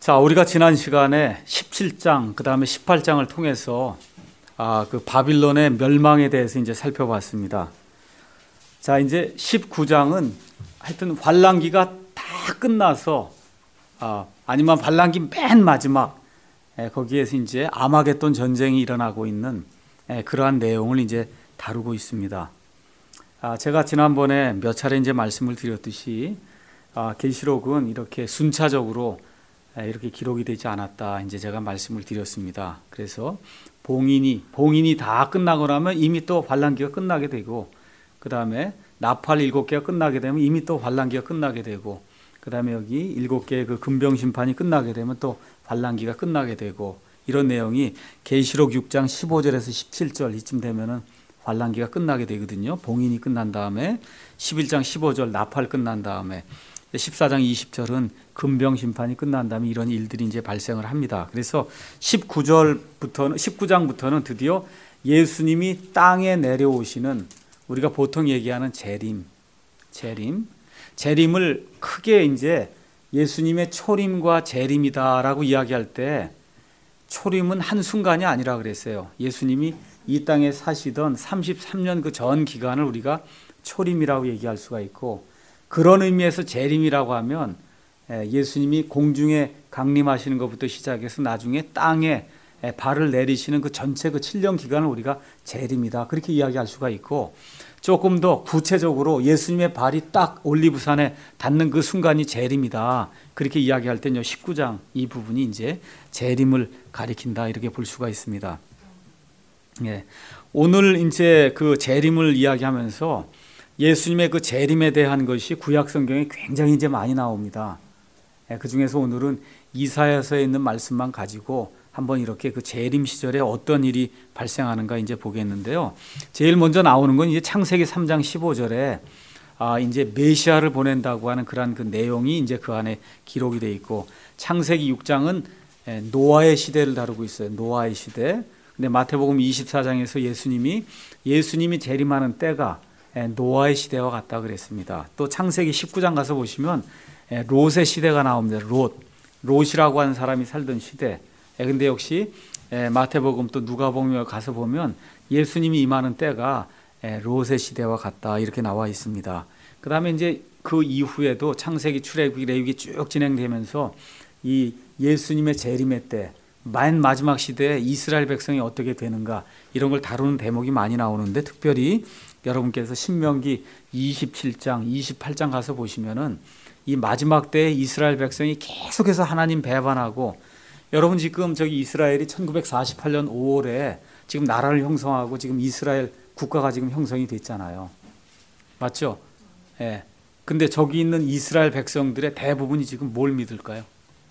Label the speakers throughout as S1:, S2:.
S1: 자, 우리가 지난 시간에 17장, 그 다음에 18장을 통해서 그 바빌론의 멸망에 대해서 이제 살펴봤습니다. 자, 이제 19장은 하여튼 환란기가 다 끝나서, 아니면 환란기 맨 마지막, 거기에서 이제 아마겟돈 전쟁이 일어나고 있는 그러한 내용을 이제 다루고 있습니다. 제가 지난번에 몇 차례 이제 말씀을 드렸듯이, 계시록은 이렇게 순차적으로 이렇게 기록이 되지 않았다. 이제 제가 말씀을 드렸습니다. 그래서 봉인이 다 끝나고 나면 이미 또 환란기가 끝나게 되고, 그 다음에 나팔 7개가 끝나게 되면 이미 또 환란기가 끝나게 되고, 그 다음에 여기 7개의 그 금병 심판이 끝나게 되면 또 환란기가 끝나게 되고, 이런 내용이 계시록 6장 15절에서 17절 이쯤 되면은 환란기가 끝나게 되거든요. 봉인이 끝난 다음에 11장 15절 나팔 끝난 다음에 14장 20절은 금병 심판이 끝난 다음에 이런 일들이 이제 발생을 합니다. 그래서 19장부터는 드디어 예수님이 땅에 내려오시는, 우리가 보통 얘기하는 재림을 크게 이제 예수님의 초림과 재림이다라고 이야기할 때, 초림은 한순간이 아니라 그랬어요. 예수님이 이 땅에 사시던 33년 그 전 기간을 우리가 초림이라고 얘기할 수가 있고, 그런 의미에서 재림이라고 하면 예수님이 공중에 강림하시는 것부터 시작해서 나중에 땅에 발을 내리시는 그 전체 그 7년 기간을 우리가 재림이다, 그렇게 이야기할 수가 있고, 조금 더 구체적으로 예수님의 발이 딱 올리브산에 닿는 그 순간이 재림이다, 그렇게 이야기할 때는요 19장 이 부분이 이제 재림을 가리킨다, 이렇게 볼 수가 있습니다. 오늘 이제 그 재림을 이야기하면서 예수님의 그 재림에 대한 것이 구약 성경에 굉장히 이제 많이 나옵니다. 그 중에서 오늘은 이사야서에 있는 말씀만 가지고 한번 이렇게 그 재림 시절에 어떤 일이 발생하는가 이제 보겠는데요. 제일 먼저 나오는 건 이제 창세기 3장 15절에 이제 메시아를 보낸다고 하는 그런 그 내용이 이제 그 안에 기록이 되어 있고, 창세기 6장은 노아의 시대를 다루고 있어요. 노아의 시대. 근데 마태복음 24장에서 예수님이 재림하는 때가 노아의 시대와 같다 그랬습니다. 또 창세기 19장 가서 보시면 롯의 시대가 나옵니다. 롯이라고 하는 사람이 살던 시대. 근데 역시 마태복음 또 누가복음에 가서 보면 예수님이 임하는 때가 롯의 시대와 같다, 이렇게 나와 있습니다. 그 다음에 이제 그 이후에도 창세기, 출애굽기, 레위기 쭉 진행되면서 이 예수님의 재림의 때, 맨 마지막 시대에 이스라엘 백성이 어떻게 되는가, 이런 걸 다루는 대목이 많이 나오는데, 특별히 여러분께서 신명기 27장, 28장 가서 보시면은 이 마지막 때에 이스라엘 백성이 계속해서 하나님 배반하고, 여러분 지금 저기 이스라엘이 1948년 5월에 지금 나라를 형성하고 지금 이스라엘 국가가 지금 형성이 됐잖아요. 맞죠? 예. 근데 저기 있는 이스라엘 백성들의 대부분이 지금 뭘 믿을까요?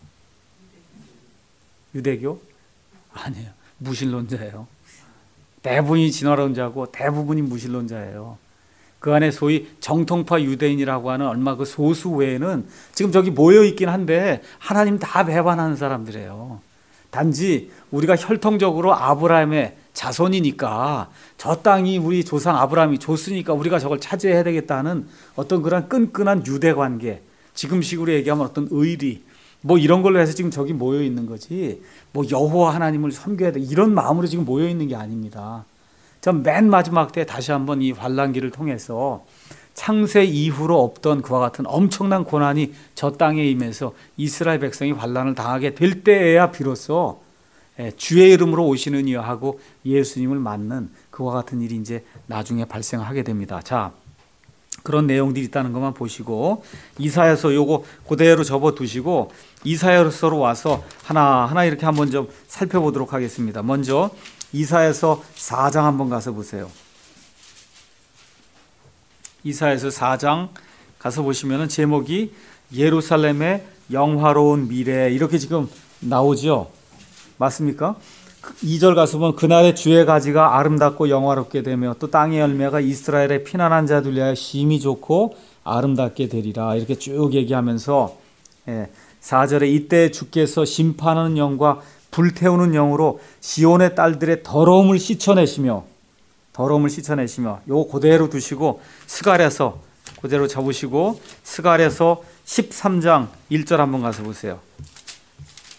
S1: 유대교? 아니에요. 무신론자예요. 대부분이 진화론자고 대부분이 무신론자예요. 그 안에 소위 정통파 유대인이라고 하는 얼마 그 소수 외에는 지금 저기 모여 있긴 한데 하나님 다 배반하는 사람들이에요. 단지 우리가 혈통적으로 아브라함의 자손이니까, 저 땅이 우리 조상 아브라함이 줬으니까 우리가 저걸 차지해야 되겠다는 어떤 그런 끈끈한 유대 관계, 지금식으로 얘기하면 어떤 의리, 뭐 이런 걸로 해서 지금 저기 모여 있는 거지, 뭐 여호와 하나님을 섬겨야 돼, 이런 마음으로 지금 모여 있는 게 아닙니다. 전 맨 마지막 때 다시 한번 이 환란기를 통해서 창세 이후로 없던 그와 같은 엄청난 고난이 저 땅에 임해서 이스라엘 백성이 환란을 당하게 될 때에야 비로소 주의 이름으로 오시는 이여 하고 예수님을 맞는 그와 같은 일이 이제 나중에 발생하게 됩니다. 자, 그런 내용들이 있다는 것만 보시고, 이사야서 요거 그대로 접어두시고 이사야서로 와서 하나하나 이렇게 한번 좀 살펴보도록 하겠습니다. 먼저 이사야서 4장 한번 가서 보세요. 이사야서 4장 가서 보시면은 제목이 예루살렘의 영화로운 미래, 이렇게 지금 나오죠. 맞습니까? 2절 가서 보면 그날의 주의 가지가 아름답고 영화롭게 되며 또 땅의 열매가 이스라엘의 피난한 자들 위하여 심히 좋고 아름답게 되리라, 이렇게 쭉 얘기하면서 4절에 이때 주께서 심판하는 영과 불태우는 영으로 시온의 딸들의 더러움을 씻어내시며, 요거 그대로 두시고 스가랴서 그대로 접으시고 스가랴서 13장 1절 한번 가서 보세요.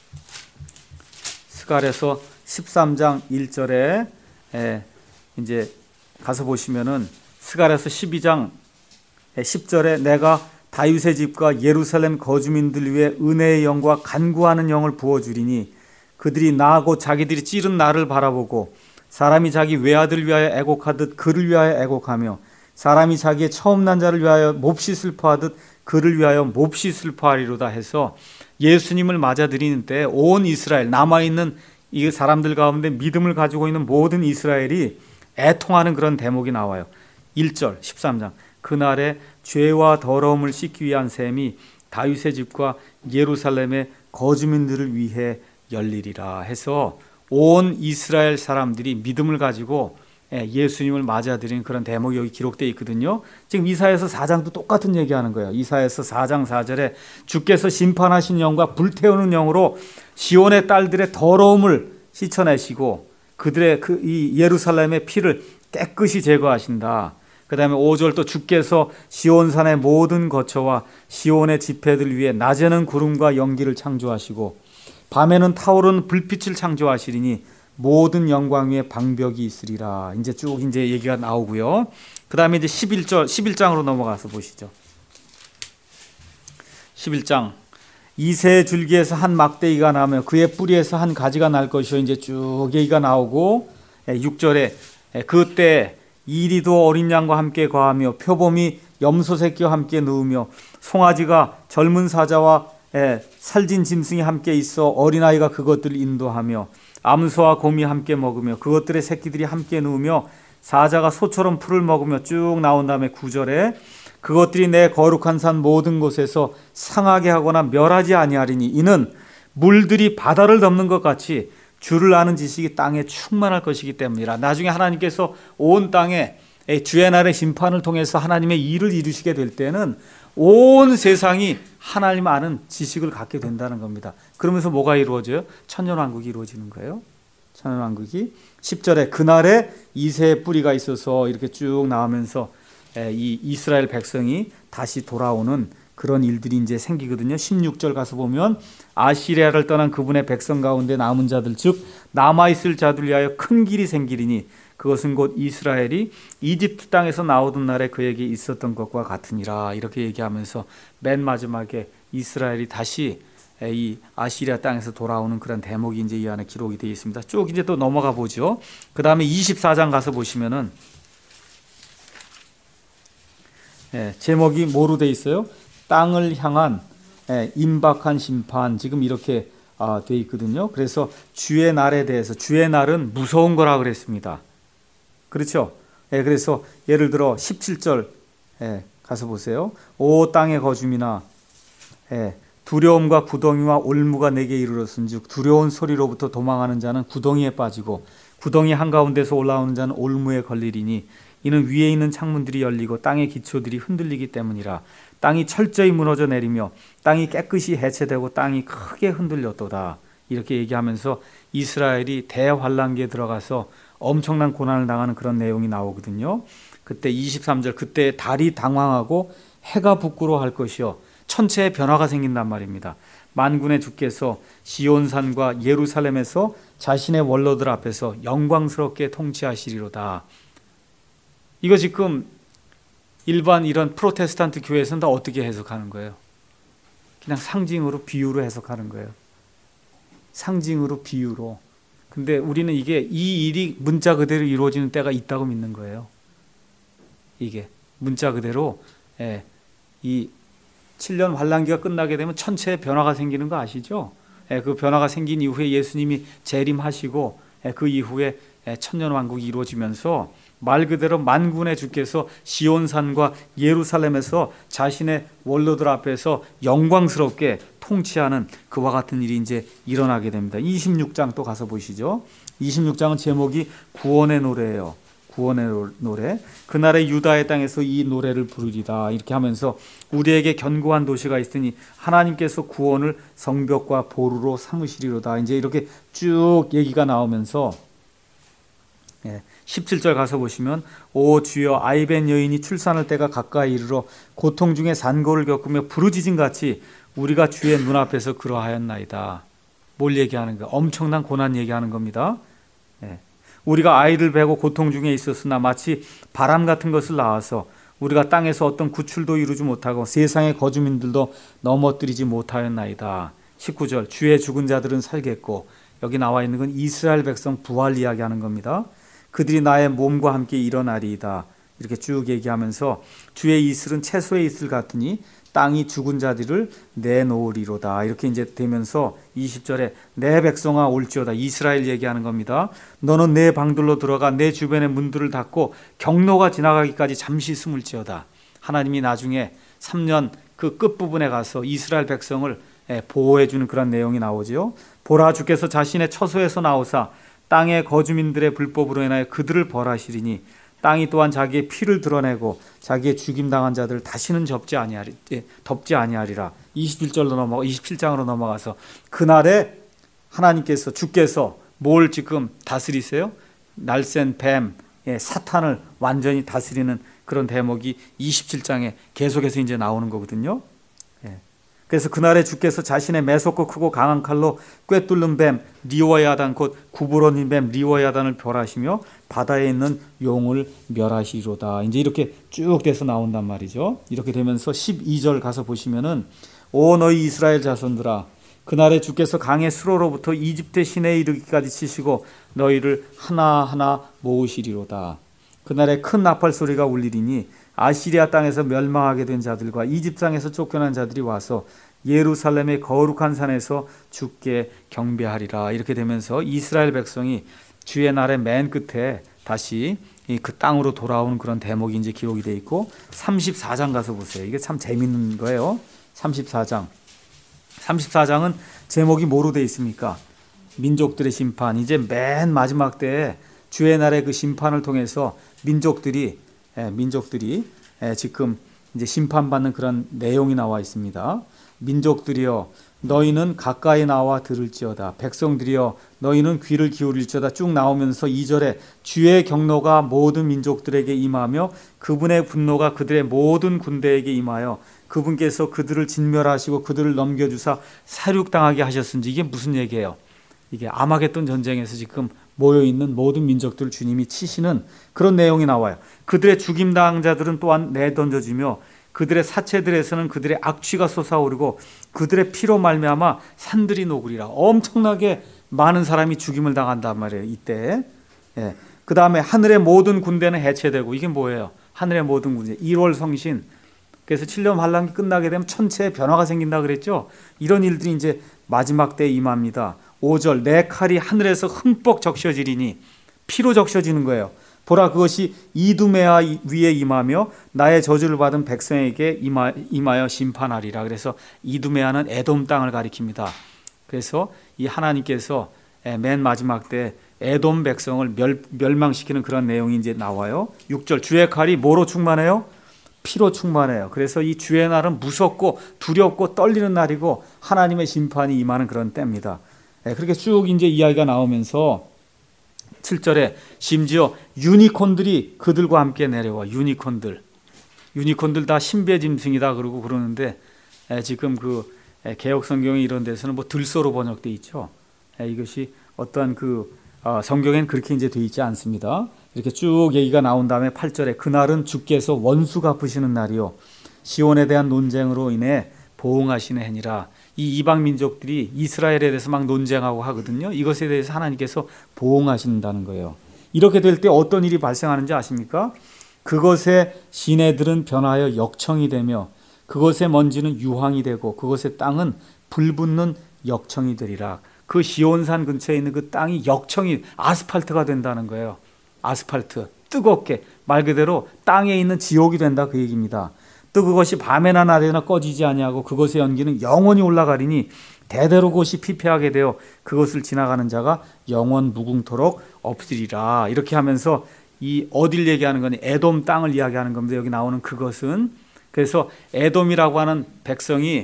S1: 스가랴서 13장 1절에 이제 가서 보시면은 스가랴서 12장 10절에 내가 다윗의 집과 예루살렘 거주민들 위해 은혜의 영과 간구하는 영을 부어주리니 그들이 나하고 자기들이 찌른 나를 바라보고 사람이 자기 외아들 위하여 애곡하듯 그를 위하여 애곡하며 사람이 자기의 처음 난 자를 위하여 몹시 슬퍼하듯 그를 위하여 몹시 슬퍼하리로다 해서 예수님을 맞아들이는 때 온 이스라엘 남아있는 이 사람들 가운데 믿음을 가지고 있는 모든 이스라엘이 애통하는 그런 대목이 나와요. 1절 13장 그날에 죄와 더러움을 씻기 위한 셈이 다윗의 집과 예루살렘의 거주민들을 위해 열리리라 해서 온 이스라엘 사람들이 믿음을 가지고 예수님을 맞아들이는 그런 대목이 여기 기록되어 있거든요. 지금 이사야서 4장도 똑같은 얘기하는 거예요. 이사야서 4장 4절에 주께서 심판하신 영과 불태우는 영으로 시온의 딸들의 더러움을 씻어내시고 그들의 이 예루살렘의 피를 깨끗이 제거하신다. 그 다음에 5절 또 주께서 시온산의 모든 거처와 시온의 집회들 위해 낮에는 구름과 연기를 창조하시고 밤에는 타오르는 불빛을 창조하시리니 모든 영광 위에 방벽이 있으리라. 이제 쭉 이제 얘기가 나오고요. 그 다음에 이제 11장으로 넘어가서 보시죠. 11장 이새의 줄기에서 한 막대기가 나며 그의 뿌리에서 한 가지가 날 것이요. 이제 쭉 얘기가 나오고 6절에 그때 이리도 어린 양과 함께 거하며 표범이 염소 새끼와 함께 누우며 송아지가 젊은 사자와 살진 짐승이 함께 있어 어린아이가 그것들을 인도하며 암소와 곰이 함께 먹으며 그것들의 새끼들이 함께 누우며 사자가 소처럼 풀을 먹으며 쭉 나온 다음에 9절에 그것들이 내 거룩한 산 모든 곳에서 상하게 하거나 멸하지 아니하리니 이는 물들이 바다를 덮는 것 같이 주를 아는 지식이 땅에 충만할 것이기 때문이라. 나중에 하나님께서 온 땅에 주의 날의 심판을 통해서 하나님의 일을 이루시게 될 때는 온 세상이 하나님 아는 지식을 갖게 된다는 겁니다. 그러면서 뭐가 이루어져요? 천년왕국이 이루어지는 거예요. 천년왕국이 10절에 그날에 이새의 뿌리가 있어서 이렇게 쭉 나오면서 이 이스라엘 백성이 다시 돌아오는 그런 일들이 이제 생기거든요. 16절 가서 보면 아시리아를 떠난 그분의 백성 가운데 남은 자들 즉 남아있을 자들 위하여 큰 길이 생기리니 그것은 곧 이스라엘이 이집트 땅에서 나오던 날에 그에게 있었던 것과 같으니라. 이렇게 얘기하면서 맨 마지막에 이스라엘이 다시 이 아시리아 땅에서 돌아오는 그런 대목이 이제 이 안에 기록이 되어 있습니다. 쭉 이제 또 넘어가 보죠. 그 다음에 24장 가서 보시면은 제목이 뭐로 되어 있어요? 땅을 향한 임박한 심판, 지금 이렇게 되어 있거든요. 그래서 주의 날에 대해서, 주의 날은 무서운 거라 그랬습니다. 그렇죠? 그래서 예를 들어 17절 가서 보세요. 오 땅의 거주민아, 두려움과 구덩이와 올무가 내게 이르렀은즉 두려운 소리로부터 도망하는 자는 구덩이에 빠지고 구덩이 한가운데서 올라오는 자는 올무에 걸리리니 이는 위에 있는 창문들이 열리고 땅의 기초들이 흔들리기 때문이라. 땅이 철저히 무너져 내리며 땅이 깨끗이 해체되고 땅이 크게 흔들렸도다. 이렇게 얘기하면서 이스라엘이 대환란기에 들어가서 엄청난 고난을 당하는 그런 내용이 나오거든요. 그때 23절 그때 달이 당황하고 해가 부끄러워할 것이요 천체에 변화가 생긴단 말입니다. 만군의 주께서 시온산과 예루살렘에서 자신의 원로들 앞에서 영광스럽게 통치하시리로다. 이거 지금 일반 이런 프로테스탄트 교회에서는 다 어떻게 해석하는 거예요? 그냥 상징으로 비유로 해석하는 거예요. 상징으로 비유로. 근데 우리는 이 일이 문자 그대로 이루어지는 때가 있다고 믿는 거예요. 이게 문자 그대로 이 7년 환란기가 끝나게 되면 천체에 변화가 생기는 거 아시죠? 그 변화가 생긴 이후에 예수님이 재림하시고 그 이후에 천년왕국이 이루어지면서 말 그대로 만군의 주께서 시온산과 예루살렘에서 자신의 원로들 앞에서 영광스럽게 통치하는 그와 같은 일이 이제 일어나게 됩니다. 26장 또 가서 보시죠. 26장은 제목이 구원의 노래예요. 구원의 노래. 그날의 유다의 땅에서 이 노래를 부르리다. 이렇게 하면서 우리에게 견고한 도시가 있으니 하나님께서 구원을 성벽과 보루로 삼으시리로다. 이제 이렇게 쭉 얘기가 나오면서 17절 가서 보시면 오 주여 아이벤 여인이 출산할 때가 가까이 이르러 고통 중에 산고를 겪으며 부르짖음같이 우리가 주의 눈앞에서 그러하였나이다. 뭘 얘기하는 거? 엄청난 고난 얘기하는 겁니다. 예. 우리가 아이를 베고 고통 중에 있었으나 마치 바람 같은 것을 낳아서 우리가 땅에서 어떤 구출도 이루지 못하고 세상의 거주민들도 넘어뜨리지 못하였나이다. 19절 주의 죽은 자들은 살겠고, 여기 나와 있는 건 이스라엘 백성 부활 이야기하는 겁니다. 그들이 나의 몸과 함께 일어나리이다. 이렇게 쭉 얘기하면서 주의 이슬은 채소의 이슬 같으니 땅이 죽은 자들을 내놓으리로다. 이렇게 이제 되면서 20절에 내 백성아 올지어다. 이스라엘 얘기하는 겁니다. 너는 내 방들로 들어가 내 주변의 문들을 닫고 경로가 지나가기까지 잠시 숨을지어다. 하나님이 나중에 3년 그 끝부분에 가서 이스라엘 백성을 보호해주는 그런 내용이 나오죠. 보라, 주께서 자신의 처소에서 나오사 땅의 거주민들의 불법으로 인하여 그들을 벌하시리니 땅이 또한 자기의 피를 드러내고 자기의 죽임당한 자들을 다시는 덮지 아니하리라. 27장으로 넘어가서 그날에 하나님께서, 주께서 뭘 지금 다스리세요? 날쌘 뱀, 사탄을 완전히 다스리는 그런 대목이 27장에 계속해서 이제 나오는 거거든요. 그래서 그날에 주께서 자신의 매섭고 크고 강한 칼로 꿰뚫는 뱀 리워야단, 곧 구부러진 뱀 리워야단을 벌하시며 바다에 있는 용을 멸하시리로다. 이제 이렇게 쭉 돼서 나온단 말이죠. 이렇게 되면서 12절 가서 보시면은 오 너희 이스라엘 자손들아, 그날에 주께서 강의 수로로부터 이집트 시내에 이르기까지 치시고 너희를 하나하나 모으시리로다. 그날에 큰 나팔 소리가 울리리니 아시리아 땅에서 멸망하게 된 자들과 이집트 땅에서 쫓겨난 자들이 와서 예루살렘의 거룩한 산에서 주께 경배하리라. 이렇게 되면서 이스라엘 백성이 주의 날의 맨 끝에 다시 그 땅으로 돌아오는 그런 대목이 이제 기록이 되어 있고, 34장 가서 보세요. 이게 참 재밌는 거예요. 34장은 제목이 뭐로 되어 있습니까? 민족들의 심판. 이제 맨 마지막 때에 주의 날의 그 심판을 통해서 민족들이 지금 이제 심판받는 그런 내용이 나와 있습니다. 민족들이여 너희는 가까이 나와 들을지어다. 백성들이여 너희는 귀를 기울일지어다. 쭉 나오면서 2절에 주의 경노가 모든 민족들에게 임하며 그분의 분노가 그들의 모든 군대에게 임하여 그분께서 그들을 진멸하시고 그들을 넘겨주사 사륙당하게 하셨은지. 이게 무슨 얘기예요? 이게 아마겟돈 전쟁에서 지금 모여있는 모든 민족들을 주님이 치시는 그런 내용이 나와요. 그들의 죽임당한 자들은 또한 내던져지며 그들의 사체들에서는 그들의 악취가 솟아오르고 그들의 피로 말미암아 산들이 녹으리라. 엄청나게 많은 사람이 죽임을 당한단 말이에요, 이때. 그 다음에 하늘의 모든 군대는 해체되고, 이게 뭐예요? 하늘의 모든 군대, 1월 성신. 그래서 7년 환란기 끝나게 되면 천체의 변화가 생긴다 그랬죠. 이런 일들이 이제 마지막 때에 임합니다. 5절 내 칼이 하늘에서 흠뻑 적셔지리니, 피로 적셔지는 거예요. 보라, 그것이 이두메아 위에 임하며 나의 저주를 받은 백성에게 임하여 심판하리라. 그래서 이두메아는 에돔 땅을 가리킵니다. 그래서 이 하나님께서 맨 마지막 때 에돔 백성을 멸망시키는 그런 내용이 이제 나와요. 6절 주의 칼이 뭐로 충만해요? 피로 충만해요. 그래서 이 주의 날은 무섭고 두렵고 떨리는 날이고 하나님의 심판이 임하는 그런 때입니다. 그렇게 쭉 이제 이야기가 나오면서 7절에 심지어 유니콘들이 그들과 함께 내려와. 유니콘들 다 신비의 짐승이다 그러고 그러는데, 지금 그 개역 성경에 이런 데서는 뭐 들소로 번역돼 있죠. 이것이 어떠한 그 성경엔 그렇게 이제 돼 있지 않습니다. 이렇게 쭉 얘기가 나온 다음에 8절에 그날은 주께서 원수 갚으시는 날이요 시온에 대한 논쟁으로 인해 보응하시는 해니라. 이 이방 민족들이 이스라엘에 대해서 막 논쟁하고 하거든요. 이것에 대해서 하나님께서 보응하신다는 거예요. 이렇게 될 때 어떤 일이 발생하는지 아십니까? 그것의 시내들은 변하여 역청이 되며 그것의 먼지는 유황이 되고 그것의 땅은 불붙는 역청이 되리라. 그 시온산 근처에 있는 그 땅이 역청이, 아스팔트가 된다는 거예요. 아스팔트, 뜨겁게, 말 그대로 땅에 있는 지옥이 된다 그 얘기입니다. 또 그것이 밤에나 낮에나 꺼지지 아니하고 그것의 연기는 영원히 올라가리니 대대로 그것이 피폐하게 되어 그것을 지나가는 자가 영원 무궁토록 없으리라. 이렇게 하면서 이 어딜 얘기하는 거니? 에돔 땅을 이야기하는 겁니다. 여기 나오는 그것은. 그래서 에돔이라고 하는 백성이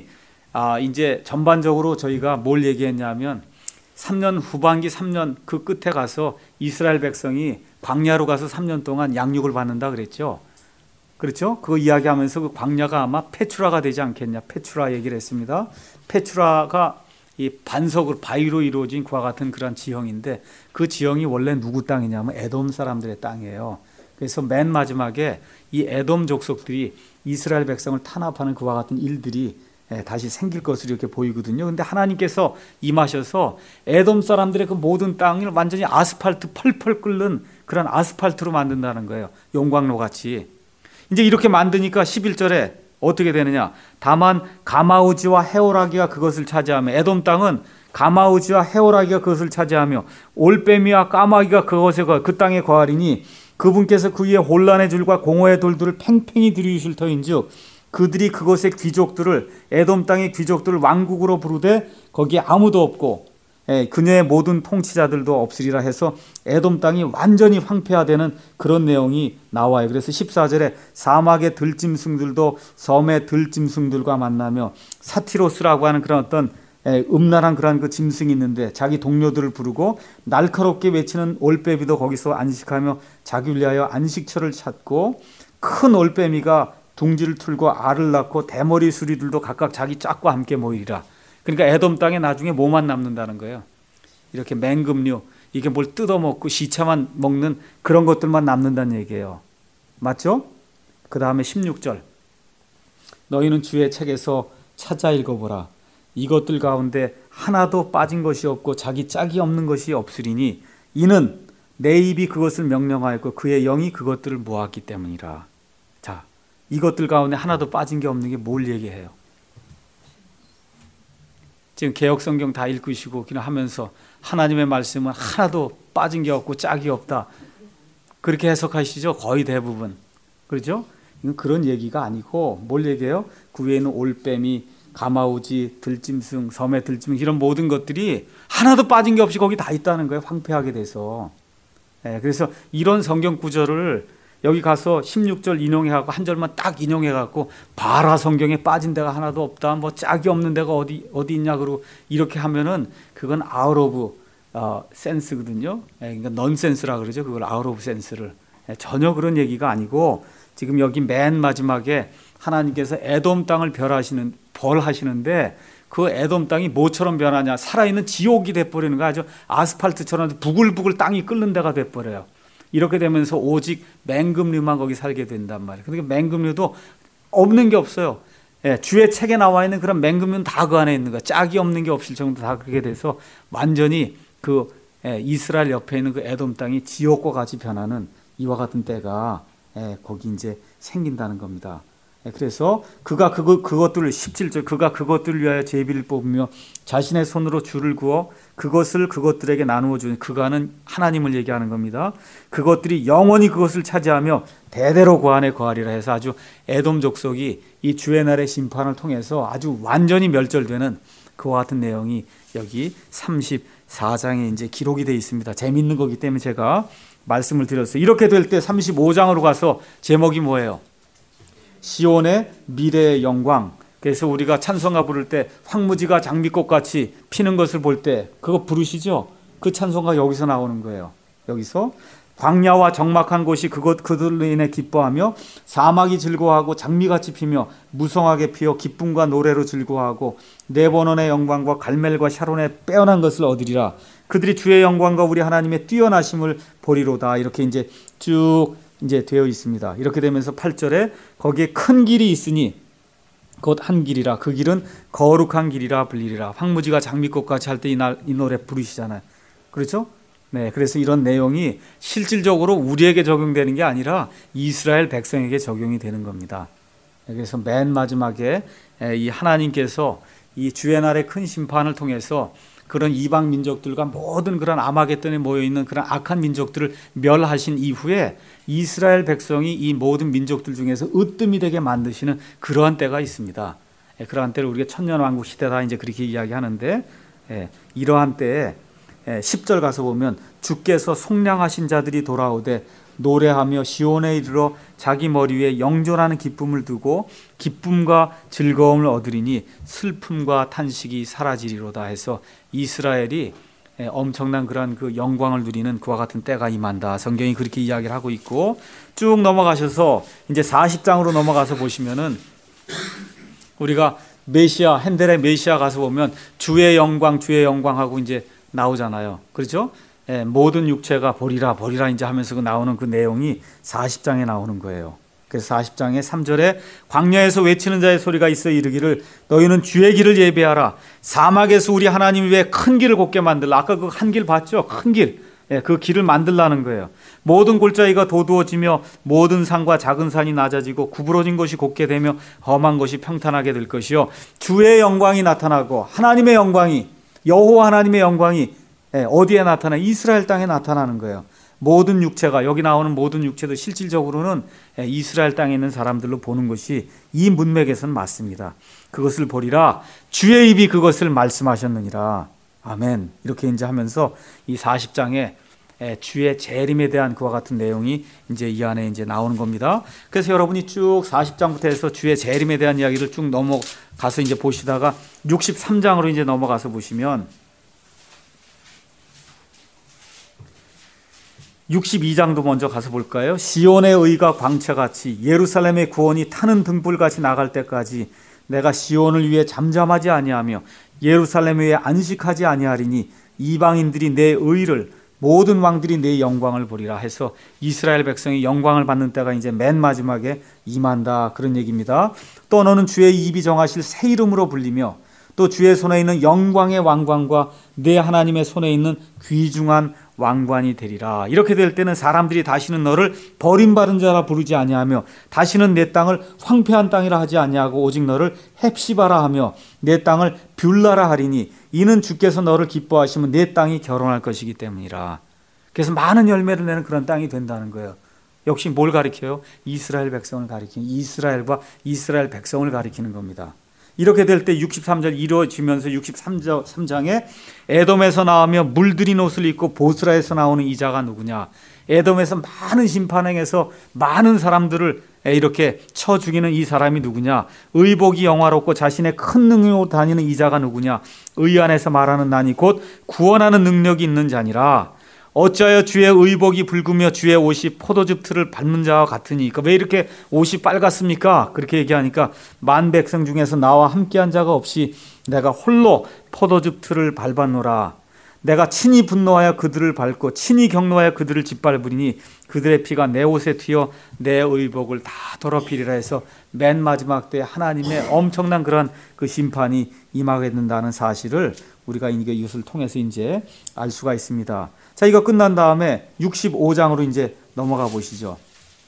S1: 이제 전반적으로 저희가 뭘 얘기했냐면 3년 후반기 3년 그 끝에 가서 이스라엘 백성이 광야로 가서 3년 동안 양육을 받는다 그랬죠. 그렇죠? 그거 이야기하면서 그 광야가 아마 페추라가 되지 않겠냐. 페추라 얘기를 했습니다. 페추라가 이 반석으로 바위로 이루어진 그와 같은 그런 지형인데 그 지형이 원래 누구 땅이냐면 에돔 사람들의 땅이에요. 그래서 맨 마지막에 이 에돔 족속들이 이스라엘 백성을 탄압하는 그와 같은 일들이 다시 생길 것으로 이렇게 보이거든요. 근데 하나님께서 임하셔서 에돔 사람들의 그 모든 땅을 완전히 아스팔트 펄펄 끓는 그런 아스팔트로 만든다는 거예요. 용광로 같이. 이제 이렇게 만드니까 11절에 어떻게 되느냐? 다만 가마우지와 헤오라기가 그것을 차지하며 에돔 땅은 가마우지와 헤오라기가 그것을 차지하며 올빼미와 까마귀가 그 땅에 거하리니 그분께서 그 위에 혼란의 줄과 공허의 돌들을 팽팽히 들이우실 터인즉 그들이 그것의 귀족들을 에돔 땅의 귀족들을 왕국으로 부르되 거기에 아무도 없고 그녀의 모든 통치자들도 없으리라 해서 에돔 땅이 완전히 황폐화되는 그런 내용이 나와요. 그래서 14절에 사막의 들짐승들도 섬의 들짐승들과 만나며 사티로스라고 하는 그런 어떤 음란한 그런 그 짐승이 있는데 자기 동료들을 부르고 날카롭게 외치는 올빼미도 거기서 안식하며 자기를 위하여 안식처를 찾고 큰 올빼미가 둥지를 틀고 알을 낳고 대머리 수리들도 각각 자기 짝과 함께 모이리라. 그러니까 에돔 땅에 나중에 뭐만 남는다는 거예요. 이렇게 맹금류, 이게 뭘 뜯어먹고 시체만 먹는 그런 것들만 남는다는 얘기예요. 맞죠? 그 다음에 16절. 너희는 주의 책에서 찾아 읽어보라. 이것들 가운데 하나도 빠진 것이 없고 자기 짝이 없는 것이 없으리니 이는 내 입이 그것을 명령하였고 그의 영이 그것들을 모았기 때문이라. 자, 이것들 가운데 하나도 빠진 게 없는 게 뭘 얘기해요? 지금 개역성경 다 읽으시고 그냥 하면서 하나님의 말씀은 하나도 빠진 게 없고 짝이 없다. 그렇게 해석하시죠? 거의 대부분. 그렇죠? 이건 그런 얘기가 아니고 뭘 얘기해요? 그 위에는 올빼미, 가마우지, 들짐승, 섬의 들짐승 이런 모든 것들이 하나도 빠진 게 없이 거기 다 있다는 거예요. 황폐하게 돼서. 그래서 이런 성경 구절을 여기 가서 16절 인용해갖고 한 절만 딱 인용해갖고 봐라 성경에 빠진 데가 하나도 없다. 뭐 짝이 없는 데가 어디 있냐 그러고 이렇게 하면은 그건 아웃 오브 센스거든요. 그러니까 넌센스라 그러죠. 그걸 아웃 오브 센스를. 전혀 그런 얘기가 아니고 지금 여기 맨 마지막에 하나님께서 에돔 땅을 벌하시는데 그 에돔 땅이 뭐처럼 변하냐? 살아있는 지옥이 돼버리는 거야. 아주 아스팔트처럼 부글부글 땅이 끓는 데가 돼버려요. 이렇게 되면서 오직 맹금류만 거기 살게 된단 말이에요. 그러니까 맹금류도 없는 게 없어요. 주의 책에 나와 있는 그런 맹금류는 다 그 안에 있는 거야. 짝이 없는 게 없을 정도 다 그렇게 돼서 완전히 그 이스라엘 옆에 있는 그 에돔 땅이 지옥과 같이 변하는 이와 같은 때가 거기 이제 생긴다는 겁니다. 그래서 그가 그것들을 17절 그가 그것들을 위하여 제비를 뽑으며 자신의 손으로 줄을 그어 그것을 그것들에게 나누어 주는 그가는 하나님을 얘기하는 겁니다. 그것들이 영원히 그것을 차지하며 대대로 그 안에 거하리라 해서 아주 에돔 족속이 이 주의 날의 심판을 통해서 아주 완전히 멸절되는 그와 같은 내용이 여기 34장에 이제 기록이 되어 있습니다. 재밌는 거기 때문에 제가 말씀을 드렸어요. 이렇게 될 때 35장으로 가서 제목이 뭐예요? 시온의 미래의 영광. 그래서 우리가 찬송가 부를 때 황무지가 장미꽃같이 피는 것을 볼 때 그거 부르시죠? 그 찬송가 여기서 나오는 거예요. 여기서 광야와 적막한 곳이 그들로 인해 기뻐하며 사막이 즐거워하고 장미같이 피며 무성하게 피어 기쁨과 노래로 즐거워하고 레바논의 영광과 갈멜과 샤론의 빼어난 것을 얻으리라. 그들이 주의 영광과 우리 하나님의 뛰어나심을 보리로다. 이렇게 이제 쭉 이제 되어 있습니다. 이렇게 되면서 8절에 거기에 큰 길이 있으니 곧 한 길이라 그 길은 거룩한 길이라 불리리라. 황무지가 장미꽃같이 할 때 이 노래 부르시잖아요. 그렇죠? 네, 그래서 이런 내용이 실질적으로 우리에게 적용되는 게 아니라 이스라엘 백성에게 적용이 되는 겁니다. 그래서 맨 마지막에 이 하나님께서 이 주의 날의 큰 심판을 통해서 그런 이방 민족들과 모든 그런 아마겟돈에 모여있는 그런 악한 민족들을 멸하신 이후에 이스라엘 백성이 이 모든 민족들 중에서 으뜸이 되게 만드시는 그러한 때가 있습니다. 그러한 때를 우리가 천년왕국 시대다 이제 그렇게 이야기하는데 이러한 때에 10절 가서 보면 주께서 속량하신 자들이 돌아오되 노래하며 시온에 이르러 자기 머리 위에 영존하는 기쁨을 두고 기쁨과 즐거움을 얻으리니 슬픔과 탄식이 사라지리로다 해서 이스라엘이 엄청난 그런 그 영광을 누리는 그와 같은 때가 임한다. 성경이 그렇게 이야기를 하고 있고 쭉 넘어가셔서 이제 40장으로 넘어가서 보시면은 우리가 메시아, 핸델의 메시아 가서 보면 주의 영광 하고 이제 나오잖아요. 그렇죠? 예, 모든 육체가 보리라 이제 하면서 나오는 그 내용이 40장에 나오는 거예요. 그래서 40장의 3절에 광야에서 외치는 자의 소리가 있어 이르기를 너희는 주의 길을 예배하라. 사막에서 우리 하나님이 왜 큰 길을 곱게 만들라. 아까 그 한 길 봤죠? 큰 길. 예, 그 길을 만들라는 거예요. 모든 골짜기가 도두어지며 모든 산과 작은 산이 낮아지고 구부러진 것이 곱게 되며 험한 것이 평탄하게 될 것이요 주의 영광이 나타나고 하나님의 영광이 여호와 하나님의 영광이 어디에 나타나? 이스라엘 땅에 나타나는 거예요. 모든 육체가 여기 나오는 모든 육체도 실질적으로는 이스라엘 땅에 있는 사람들로 보는 것이 이 문맥에서는 맞습니다. 그것을 보리라 주의 입이 그것을 말씀하셨느니라. 아멘. 이렇게 이제 하면서 이 40장에 주의 재림에 대한 그와 같은 내용이 이제 이 안에 이제 나오는 겁니다. 그래서 여러분이 쭉 40장부터 해서 주의 재림에 대한 이야기를 쭉 넘어가서 이제 보시다가 63장으로 이제 넘어가서 보시면 62장도 먼저 가서 볼까요? 시온의 의가 광채같이 예루살렘의 구원이 타는 등불같이 나갈 때까지 내가 시온을 위해 잠잠하지 아니하며 예루살렘 위에 안식하지 아니하리니 이방인들이 내 의를 모든 왕들이 내 영광을 보리라 해서 이스라엘 백성이 영광을 받는 때가 이제 맨 마지막에 임한다 그런 얘기입니다. 또 너는 주의 입이 정하실 새 이름으로 불리며 또 주의 손에 있는 영광의 왕관과 내 하나님의 손에 있는 귀중한 왕관이 되리라. 이렇게 될 때는 사람들이 다시는 너를 버림받은 자라 부르지 아니하며 다시는 내 땅을 황폐한 땅이라 하지 아니하고 오직 너를 헵시바라 하며 내 땅을 뷸라라 하리니 이는 주께서 너를 기뻐하시면 내 땅이 결혼할 것이기 때문이라. 그래서 많은 열매를 내는 그런 땅이 된다는 거예요. 역시 뭘 가리켜요? 이스라엘 백성을 가리키는, 이스라엘과 이스라엘 백성을 가리키는 겁니다. 이렇게 될 때 63절 이루어지면서 63장에 에돔에서 나오며 물들인 옷을 입고 보스라에서 나오는 이자가 누구냐? 에돔에서 많은 심판행에서 많은 사람들을 이렇게 쳐 죽이는 이 사람이 누구냐? 의복이 영화롭고 자신의 큰 능력으로 다니는 이자가 누구냐? 의 안에서 말하는 나니 곧 구원하는 능력이 있는 자니라. 어찌하여 주의 의복이 붉으며 주의 옷이 포도즙 틀을 밟는 자와 같으니. 왜 이렇게 옷이 빨갛습니까? 그렇게 얘기하니까 만 백성 중에서 나와 함께한 자가 없이 내가 홀로 포도즙 틀을 밟았노라. 내가 친히 분노하여 그들을 밟고 친히 경노하여 그들을 짓밟으리니 그들의 피가 내 옷에 튀어 내 의복을 다 더럽히리라 해서 맨 마지막 때 하나님의 엄청난 그런 그 심판이 임하게 된다는 사실을 우리가 이것을 통해서 이제 알 수가 있습니다. 자, 이거 끝난 다음에 65장으로 이제 넘어가 보시죠.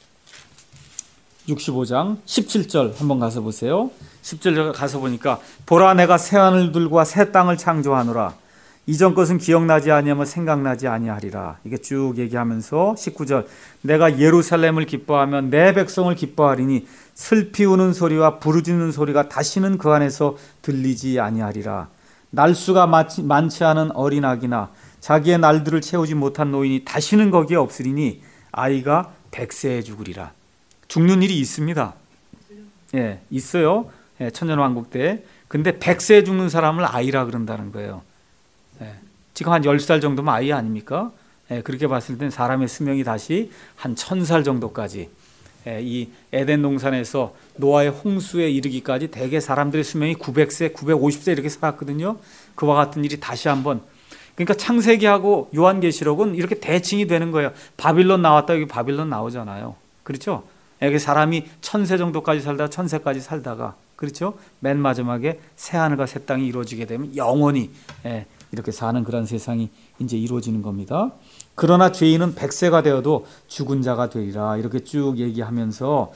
S1: 65장 17절 한번 가서 보세요. 10절 가서 보니까 보라 내가 새 하늘들과 새 땅을 창조하노라. 이전 것은 기억나지 아니하며 생각나지 아니하리라. 이게 쭉 얘기하면서 19절 내가 예루살렘을 기뻐하며 내 백성을 기뻐하리니 슬피 우는 소리와 부르짖는 소리가 다시는 그 안에서 들리지 아니하리라. 날수가 많지 않은 어린 아기나 자기의 날들을 채우지 못한 노인이 다시는 거기에 없으리니 아이가 100세에 죽으리라. 죽는 일이 있습니다. 예, 있어요. 예, 천년왕국 때. 근데 100세에 죽는 사람을 아이라 그런다는 거예요. 예, 지금 한 10살 정도면 아이 아닙니까? 예, 그렇게 봤을 땐 사람의 수명이 다시 한 1000살 정도까지. 예, 이 에덴 동산에서 노아의 홍수에 이르기까지 대개 사람들의 수명이 900세, 950세 이렇게 살았거든요. 그와 같은 일이 다시 한번. 그러니까 창세기하고 요한계시록은 이렇게 대칭이 되는 거예요. 바빌론 나왔다 여기 바빌론 나오잖아요. 그렇죠? 여기 사람이 1000세 정도까지 살다가 1000세까지 살다가 그렇죠? 맨 마지막에 새 하늘과 새 땅이 이루어지게 되면 영원히 이렇게 사는 그런 세상이 이제 이루어지는 겁니다. 그러나 죄인은 100세가 되어도 죽은 자가 되리라. 이렇게 쭉 얘기하면서